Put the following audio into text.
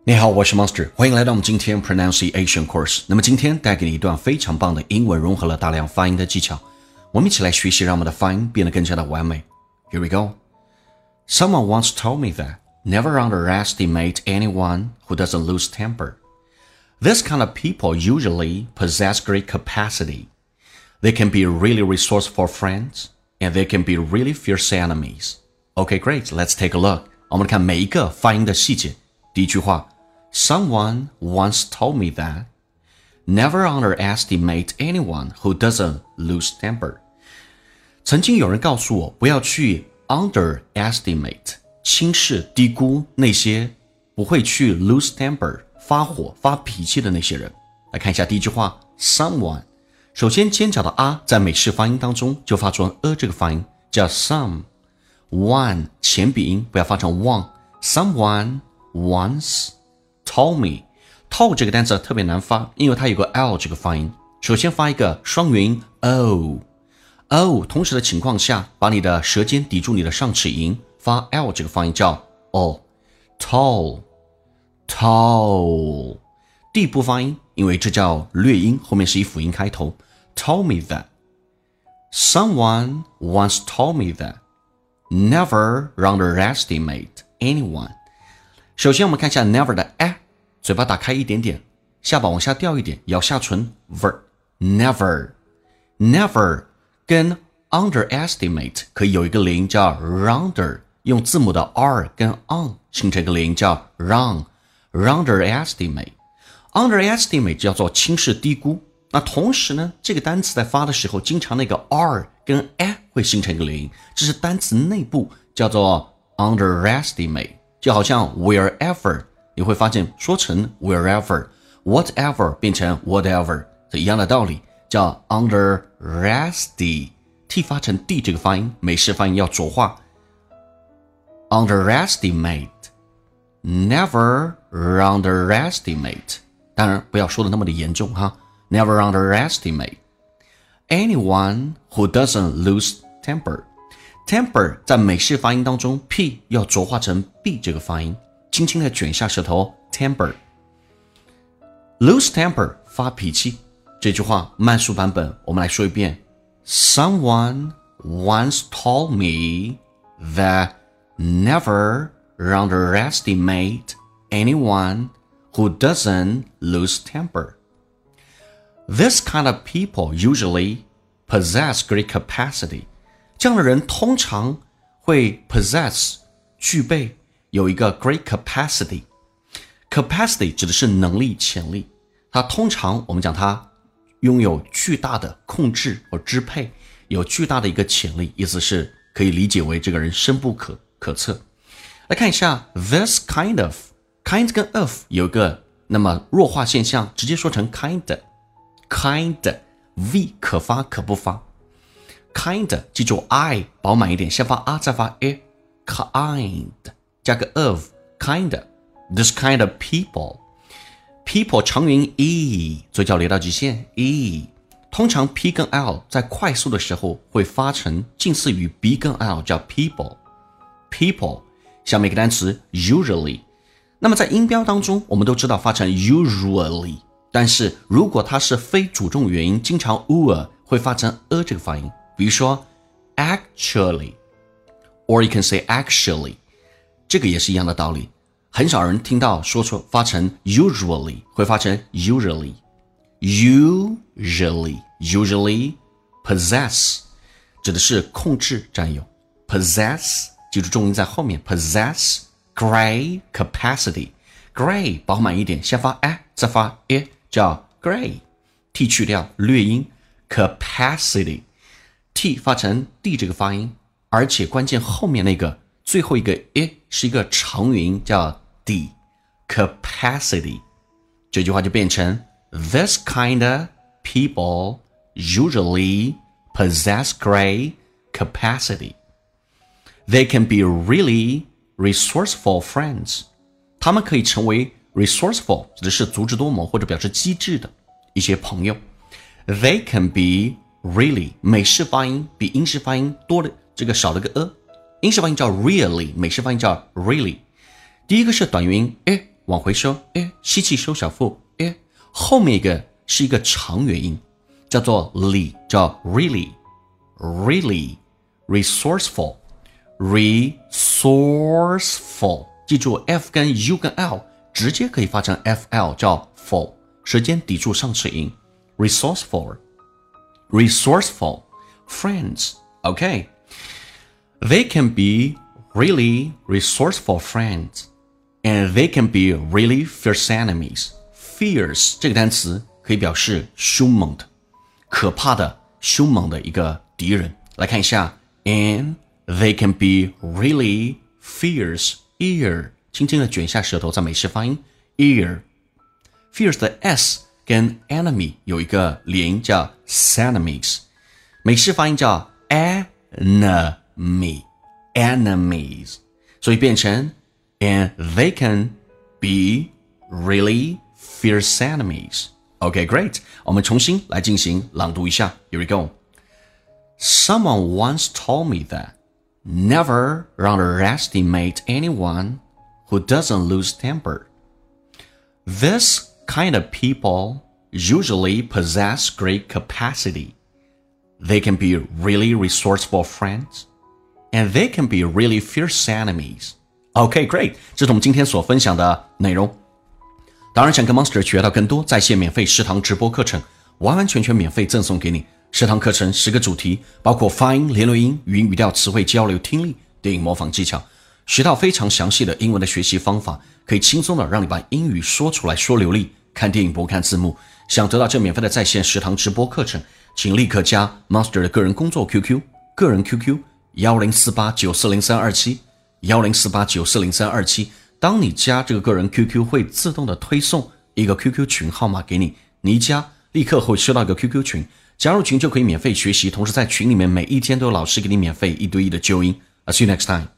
你好，我是 Monster， 欢迎来到我们今天 Pronunciation Course。那么今天带给你一段非常棒的英文，融合了大量发音的技巧。我们一起来学习，让我们的发音变得更加的完美。Here we go. Someone once told me that never underestimate anyone who doesn't lose temper. This kind of people usually possess great capacity. They can be really resourceful friends, and they can be really fierce enemies. Okay, great. Let's take a look. 我们看每一个发音的细节。第一句话。Someone once told me that never underestimate anyone who doesn't lose temper. 曾经有人告诉我，不要去 underestimate 轻视低估那些不会去 lose temper 发火发脾气的那些人。来看一下第一句话 someone。 首先尖角的 a 在美式发音当中就发出这个发音，叫 some。 one 前鼻音不要发成 one。 Someone once told me. told 这个单词特别难发，因为它有个 l 这个发音。首先发一个双元音 o， 同时的情况下，把你的舌尖抵住你的上齿龈，发 l 这个发音叫 o。tall。 第一步发音，因为这叫略音，后面是以辅音开头。told me that. Someone once told me that never underestimate anyone. 首先我们看一下 never 的 嘴巴打开一点点，下巴往下掉一点，咬下唇 never 跟 underestimate 可以有一个连音叫 rounder， 用字母的 r 跟 on 形成一个连音叫 underestimate 叫做轻视低估。那同时呢，这个单词在发的时候，经常那个 r 跟 会形成一个连音，这是单词内部叫做 underestimate。就好像 wherever， 你会发现说成 wherever， whatever 变成 whatever， 这一样的道理，叫 underestimate。 t 发成 d 这个发音，美式发音要浊化 underestimate， never underestimate， 当然不要说的那么的严重哈， never underestimate anyone who doesn't lose temper。temper 在美式发音当中 p 要浊化成 b 这个发音，轻轻的卷下舌头 temper。 lose temper 发脾气，这句话慢速版本我们来说一遍。 Someone once told me that never underestimate anyone who doesn't lose temper. This kind of people usually possess great capacity. 这样的人通常会 possess 具备有一个 great capacity。 capacity 指的是能力潜力，它通常我们讲它拥有巨大的控制或支配，有巨大的一个潜力，意思是可以理解为这个人深不可测。来看一下 this kind of， kind 跟 of 有一个那么弱化现象，直接说成 kind v 可发可不发。kind 记住 I 饱满一点，先发 a 再发 kind 加个 of kind。 This kind of people 长元音 e， 嘴角咧到极限 e， 通常 p 跟 l 在快速的时候会发成近似于 b 跟 l， 叫 people。 下面一个单词 usually， 那么在音标当中我们都知道发成 usually， 但是如果它是非主动元音，经常 会发成这个发音，比如说 actually or you can say actually， 这个也是一样的道理，很少人听到说出发成 usually， 会发成 usually possess 指的是控制占有， possess 记住重音在后面 possess great capacity， great 饱满一点，先发 再发 叫 great， t 去掉略音 capacity， t 发成 d 这个发音，而且关键后面那个最后一个 是一个长元音叫 d capacity。 这句话就变成 This kind of people usually possess great capacity. They can be really resourceful friends. 他们可以成为 resourceful 指的是足智多谋或者表示机智的一些朋友。 They can be really 美式发音比英式发音多的这个少了个英式发音叫 really， 美式发音叫 really。 第一个是短元音往回收，吸气收小腹，后面一个是一个长元音，叫做 li， 叫 really resourceful， 记住 f 跟 u 跟 l 直接可以发成 fl， 叫 full， 舌尖抵住上齿龈， resourceful friends， OK， they can be really resourceful friends and they can be really fierce enemies. Fierce 这个单词可以表示凶猛的、可怕的、凶猛的一个敌人。来看一下 and they can be really fierce ear， 轻轻地卷一下舌头，在美式发音 ear。 fierce 的 s 跟 enemy 有一个连音叫 enemies， 美式发音叫 enemies， 所以变成 and they can be really fierce enemies. Okay, great. 我们重新来进行朗读一下。Here we go. Someone once told me that never underestimate anyone who doesn't lose temper. This kind of people usually possess great capacity. They can be really resourceful friends, and they can be really fierce enemies. Okay, great. 这是我们今天所分享的内容。当然想跟 Monster 学到更多在线免费10堂直播课程，完完全全免费赠送给你。10堂课程10个主题，包括发音、连轮音、语音语调、词汇交流、听力、电影模仿技巧，学到非常详细的英文的学习方法，可以轻松的让你把英语说出来，说流利。看电影不看字幕，想得到这免费的在线10堂直播课程，请立刻加 Monster 的个人工作 QQ， 个人 QQ 1048940327 1048940327。当你加这个个人 QQ 会自动的推送一个 QQ 群号码给你，你一加立刻会收到一个 QQ 群，加入群就可以免费学习，同时在群里面每一天都有老师给你免费1对1的纠音。I'll see you next time.